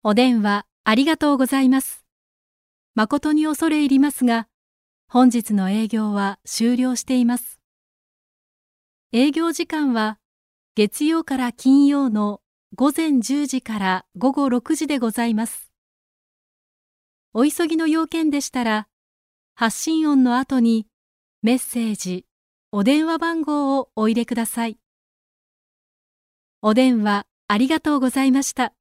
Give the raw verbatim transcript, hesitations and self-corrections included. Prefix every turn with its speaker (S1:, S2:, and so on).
S1: お電話ありがとうございます。誠に恐れ入りますが、本日の営業は終了しています。営業時間は月曜から金曜のごぜんじゅうじからごごろくじでございます。お急ぎの要件でしたら、発信音の後にメッセージ、お電話番号をお入れください。お電話ありがとうございました。